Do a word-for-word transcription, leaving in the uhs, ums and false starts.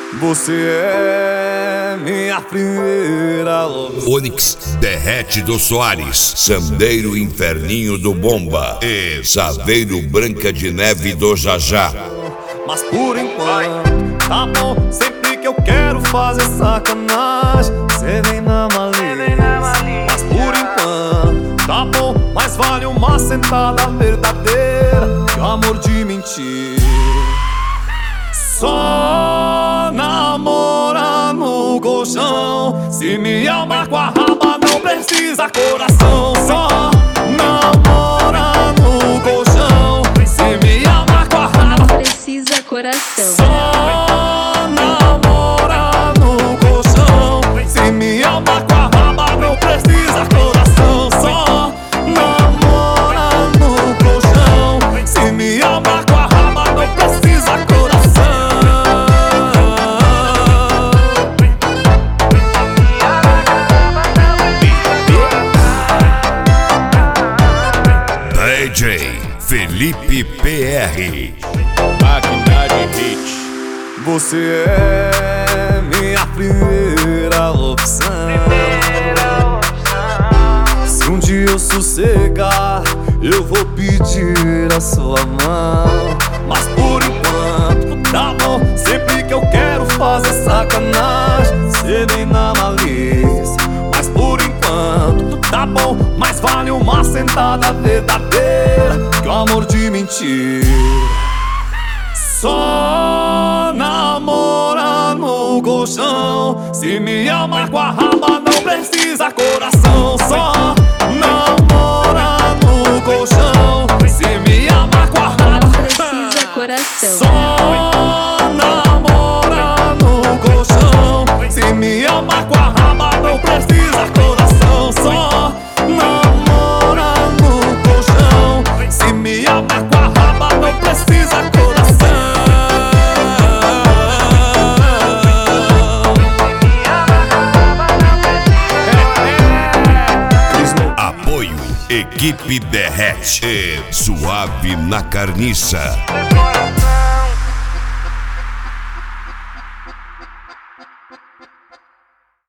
Você é minha primeira opção. Onix Derrete do Soares, Sandeiro Inferninho do Bomba e Saveiro Branca de Neve do Jajá. Mas por enquanto, tá bom. Sempre que eu quero fazer sacanagem, cê vem na malícia. Mas por enquanto, tá bom. Mas vale uma sentada verdadeira que o amor de mentira. Só namora no colchão. Se me amar com a raba não precisa coração. Só namora no colchão. Se me amar com a raba precisa coração. Só namora no colchão. Se me amar com a raba não precisa coração. Só namora no colchão. Se me amar com a raba não precisa coração. D J Felipe P R. Máquina de hit. Você é minha primeira opção. Se um dia eu sossegar, eu vou pedir a sua mão. Mas por enquanto, tá bom. Sempre que eu quero fazer sacanagem, cê vem na malícia. Mas por enquanto, tá bom. Mas vale uma sentada verdadeira que o amor de mentira. Só namora no colchão. Se me amar com a raba não precisa coração. Só namora no colchão. Se me amar com a raba precisa coração. Só namora no colchão. Se me amar com a raba não precisa coração. Só namora no colchão. Se me amar com a raba não precisa coração. Equipe Derrete e Suave na Carniça.